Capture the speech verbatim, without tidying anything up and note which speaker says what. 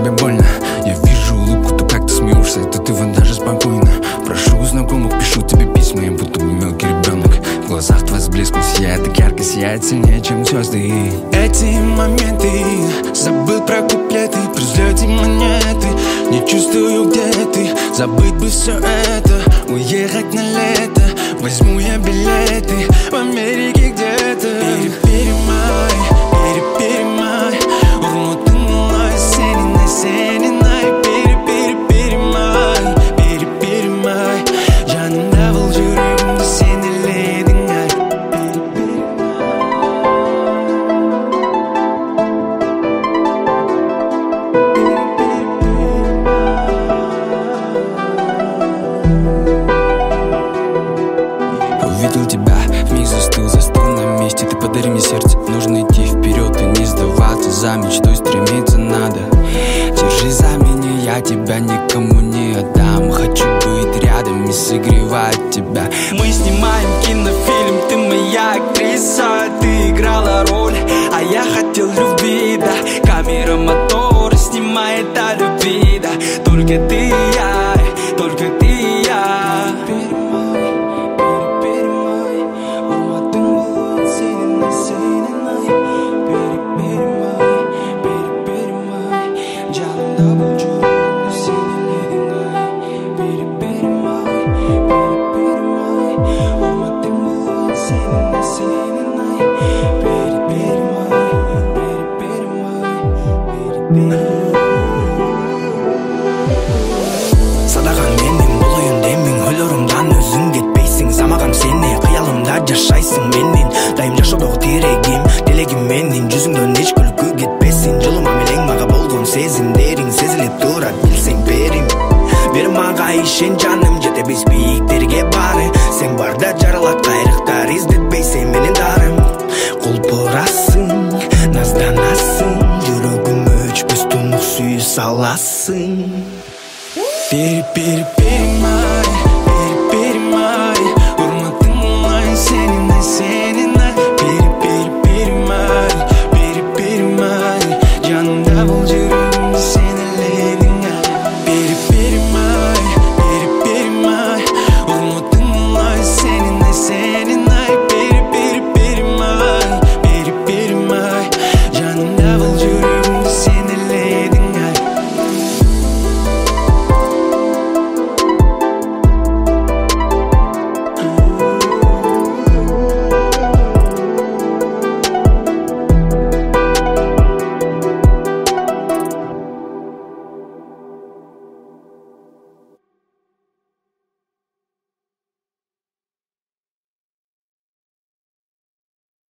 Speaker 1: тебе больно. Я вижу улыбку, то как ты смеешься, от этого даже спокойно. Прошу знакомых, пишу тебе письма, я будто бы мелкий ребенок. В глазах твой с блеском сияет, так ярко сияет, сильнее, чем звезды. Эти моменты, забыл про куплеты, при взлете монеты, не чувствую, где ты. Забыть бы все это, уехать на лето. Возьму я билеты в Америке где-то. Переперемай, переперемай, урмутынной сененной, сененной. Перепереперемай, переперемай, жанымда бұл жүрегімді сен еледің ай. Увидел тебя, вмиг застыл, застыл на месте. Ты подари мне сердце, нужно идти вперед и не сдаваться. За мечтой стремиться надо. Держи за меня, я тебя никому не отдам. Хочу быть рядом и согревать тебя. Мы снимаем кинофильм, ты моя актриса. Ты играла роль, а я хотел любви, да. Камера, мотор, снимает о любви, да. Только ты и я, только ты и я.
Speaker 2: Садаған менің бұл ойында мен өлерімдан өзің кетпейсің. Самағам сені қиялымда жашайсың менен. Дайым жашаудық терегім, телегім менен. Жүзіңден еш күлкі кетпесін. Жылыма мелең маға болған сезімдерің сезіліп тұрат білсең берім. Бер маға ішен жаным жете біз биіктерге бары. Сен барда жаралат қайрықтар іздетпейсен менен дарым. Құлпырасың, назданасың, жүрегім өчпес тұнық сүйі саласың.
Speaker 1: Перепереперемай,